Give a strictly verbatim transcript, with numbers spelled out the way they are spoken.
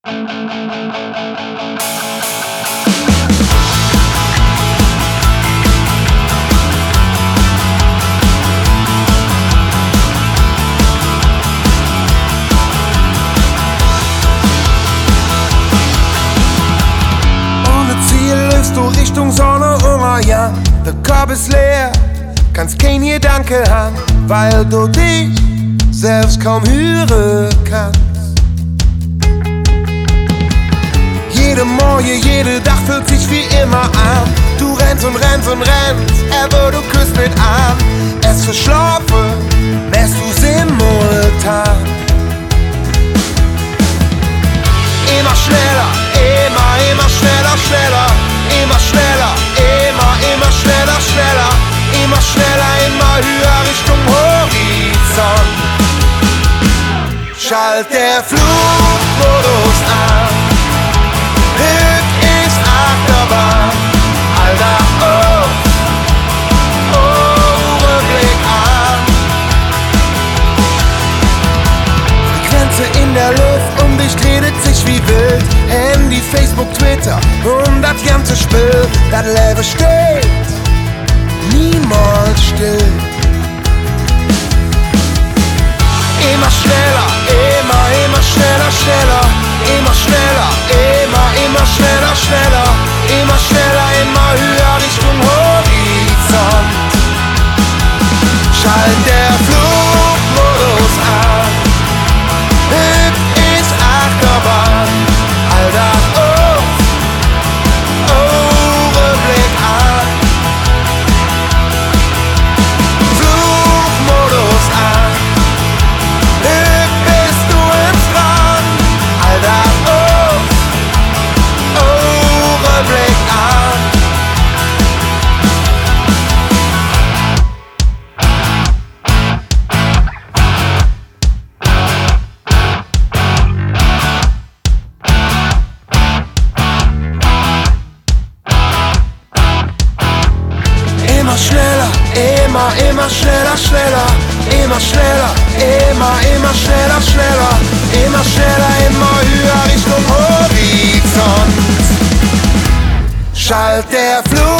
Ohne Ziel läufst du Richtung Sonne, Hunger, ja. Der Korb ist leer, kannst kein Gedanke haben, weil du dich selbst kaum hören kannst. Jede Morgen, jede Tag fühlt sich wie immer an. Du rennst und rennst und rennst, aber du küsst nicht an. Es verschlafen, lässt du simultan. Immer schneller, immer, immer schneller, schneller. Immer schneller, immer, immer schneller, schneller. Immer schneller, immer höher Richtung Horizont. Schalt der Flugmodus an. Glück ist Achterbahn. Alter, oh, oh, Rückblick an. Frequenze in der Luft, um dich redet sich wie wild. Handy, Facebook, Twitter und das ganze Spiel. Das Leben steht niemals still. Immer schneller, immer, immer schneller, schneller. Immer schneller, immer, immer schneller, schneller. Immer schneller, immer höher Richtung Horizont. Schalt der Flugmodus an. Hüb ist Achterbahn. Alter, oh, oh, Rückblick an. Flugmodus an. Hüb bist du im Strand. Alter, oh, oh, Rückblick an. Immer schneller, immer, immer schneller, schneller. Immer schneller, immer, immer schneller, schneller. Immer schneller, immer höher Richtung Horizont. Schalt der Flug